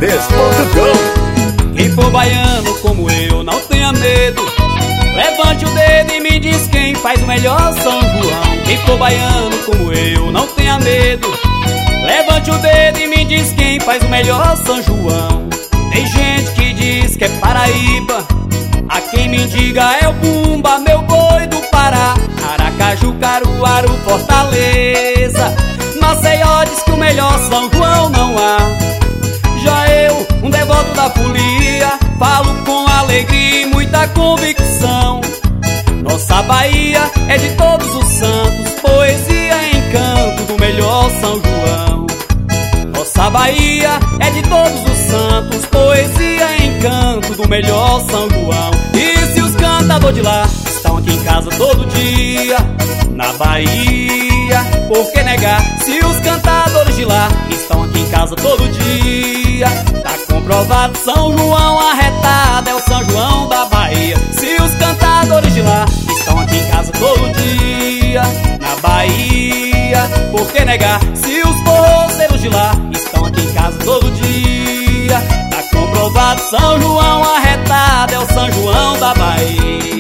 CDs.com. Quem for baiano como eu, não tenha medo. Levante o dedo e me diz quem faz o melhor São João. Quem for baiano como eu, não tenha medo. Levante o dedo e me diz quem faz o melhor São João. Tem gente que diz que é Paraíba, a quem me diga é o Bumba, meu boi do Pará. Aracaju, Caruaru, Fortaleza, Maceió diz que o melhor São João não há. Já eu, um devoto da folia, falo com alegria e muita convicção. Nossa Bahia é de todos os santos, poesia e encanto do melhor São João. Nossa Bahia é de todos os santos, poesia e encanto do melhor São João. E se os cantadores de lá estão aqui em casa todo dia, na Bahia, por que negar? Se os cantadores de lá estão aqui em casa todo dia, tá comprovado, São João arretado é o São João da Bahia. Se os cantadores de lá estão aqui em casa todo dia, na Bahia, por que negar? Se os forrozeiros de lá estão aqui em casa todo dia, tá comprovado, São João arretado é o São João da Bahia.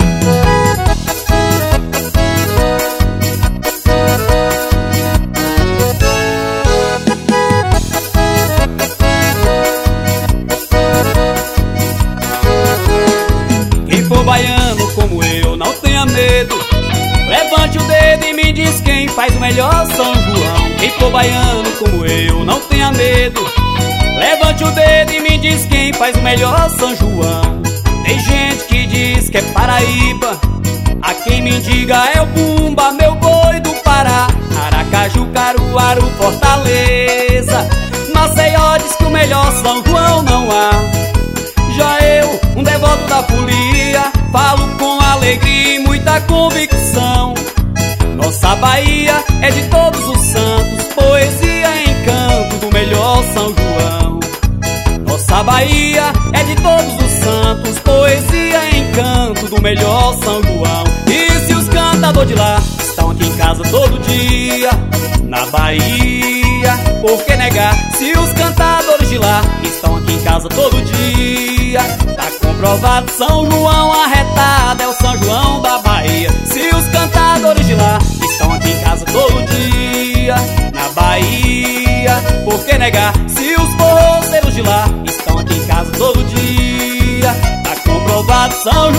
Baiano como eu, não tenha medo. Levante o dedo e me diz quem faz o melhor São João. Quem for baiano como eu, não tenha medo. Levante o dedo e me diz quem faz o melhor São João. Tem gente que diz que é Paraíba, a quem me diga é o Bumba, meu boi do Pará. Aracaju, Caruaru, Fortaleza, Maceió diz que o melhor São João não há. Já eu, um devoto da folia, falo com alegria e muita convicção. Nossa Bahia é de todos os santos, poesia e encanto do melhor São João. Nossa Bahia é de todos os santos, poesia e encanto do melhor São João. E se os cantadores de lá estão aqui em casa todo dia, na Bahia, por que negar? Se os cantadores de lá estão aqui em casa todo dia, tá comprovado, São João arretado é o São João da Bahia. Se os cantadores de lá estão aqui em casa todo dia, na Bahia, por que negar? Se os forrozeiros de lá estão aqui em casa todo dia, tá comprovado, São